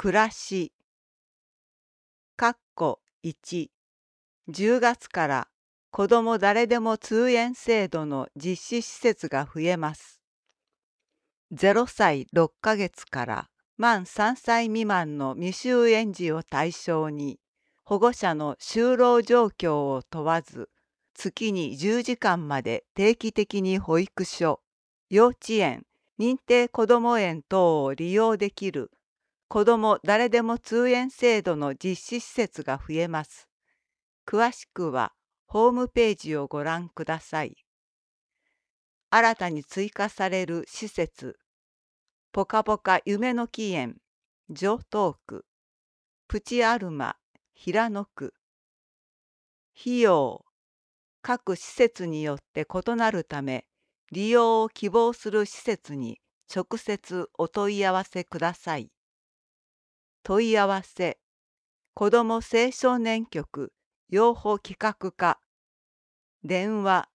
暮らし、1、10月から子ども誰でも通園制度の実施施設が増えます。0歳6ヶ月から満3歳未満の未就園児を対象に、保護者の就労状況を問わず、月に10時間まで定期的に保育所、幼稚園、認定こども園等を利用できる子ども誰でも通園制度の実施施設が増えます。詳しくはホームページをご覧ください。新たに追加される施設、ぽかぽか夢の木園、城東区、プチアルマ、平野区。費用、各施設によって異なるため、利用を希望する施設に直接お問い合わせください。問い合わせ、子ども青少年局養護企画課、電話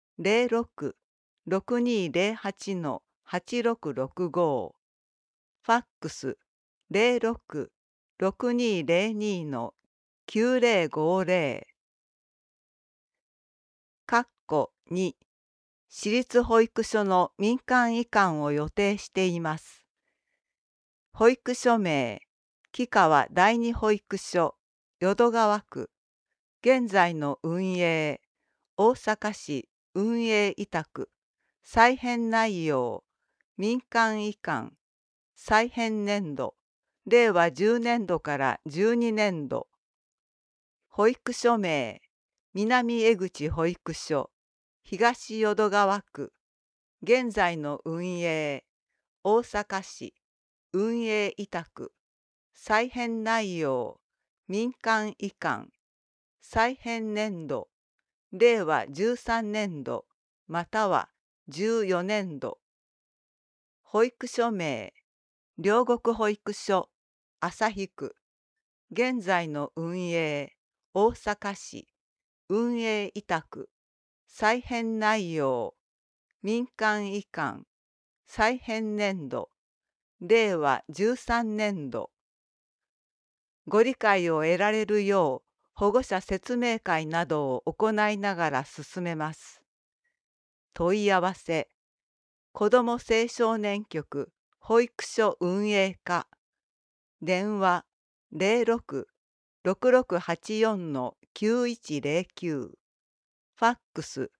06-6208-8665、ファックス06-6202-9050、2、私立保育所の民間移管を予定しています。保育所名、木川第二保育所、淀川区、現在の運営、大阪市運営委託、再編内容、民間移管、再編年度、令和10年度から12年度。保育所名、南江口保育所、東淀川区、現在の運営、大阪市運営委託、再編内容、民間移管、再編年度、令和13年度または14年度。保育所名、両国保育所、旭区、現在の運営、大阪市運営委託、再編内容、民間移管、再編年度、令和13年度。ご理解を得られるよう保護者説明会などを行いながら進めます。問い合わせ、子ども青少年局保育所運営課、電話06-6684-9109、ファックス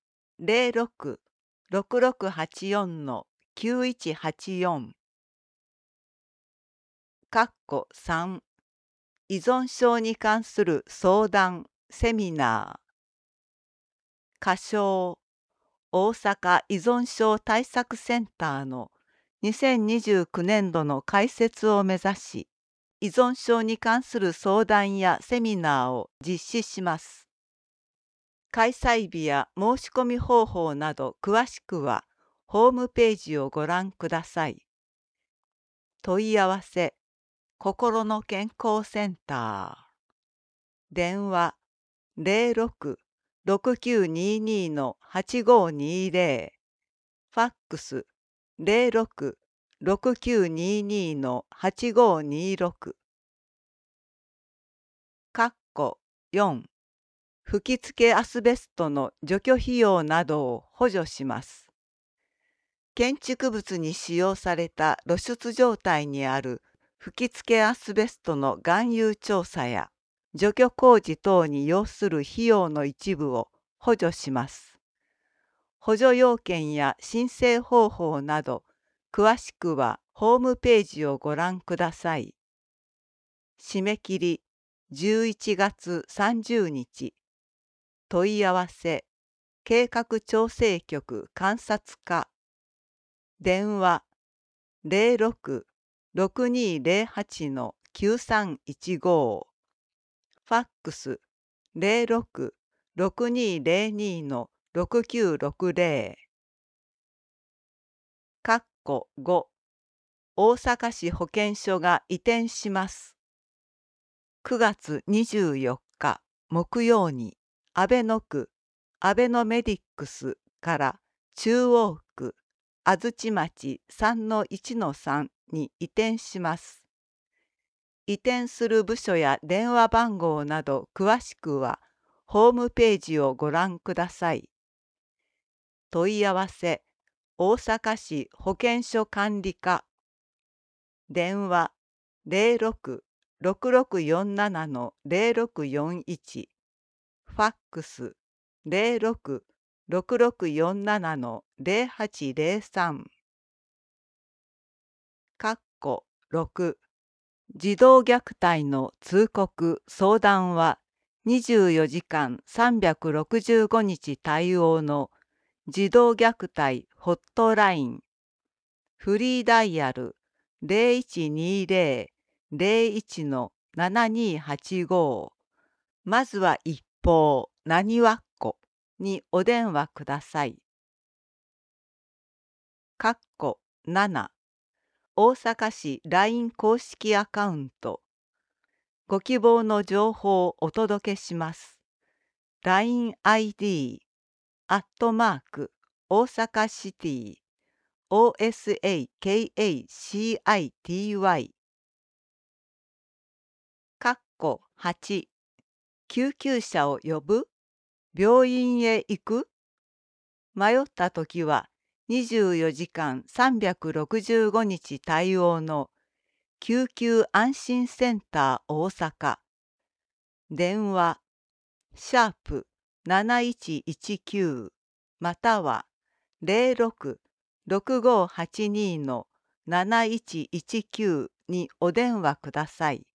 06-6684-9184。3、依存症に関する相談、セミナー。仮称、大阪依存症対策センターの2029年度の開設を目指し、依存症に関する相談やセミナーを実施します。開催日や申し込み方法など詳しくはホームページをご覧ください。問い合わせ、心の健康センター。電話06-6922-8520、ファックス06-6922-8526。4、吹き付けアスベストの除去費用などを補助します。建築物に使用された露出状態にある吹き付けアスベストの含有調査や除去工事等に要する費用の一部を補助します。補助要件や申請方法など、詳しくはホームページをご覧ください。締め切り11月30日。問い合わせ、計画調整局監察課。電話06-6208-9315、ファックス06-6202-6960。5、大阪市保健所が移転します。9月24日木曜に阿倍野区アベノメディックスから中央区安土町3-1-3に移転します。 移転する部署や電話番号など詳しくはホームページをご覧ください。問い合わせ、大阪市保健所管理課。電話06-6647-0641。ファックス06-6647-0803。6児童虐待の通告・相談は24時間365日対応の児童虐待ホットライン。フリーダイヤル0120-01-7285。まずは一方なにわっこにお電話ください。7大阪市 LINE 公式アカウント。ご希望の情報をお届けします。LINE ID大阪シティ OSAKACITY 8救急車を呼ぶ？病院へ行く？迷ったときは24時間365日対応の救急安心センター大阪。電話#7119または06-6582-7119にお電話ください。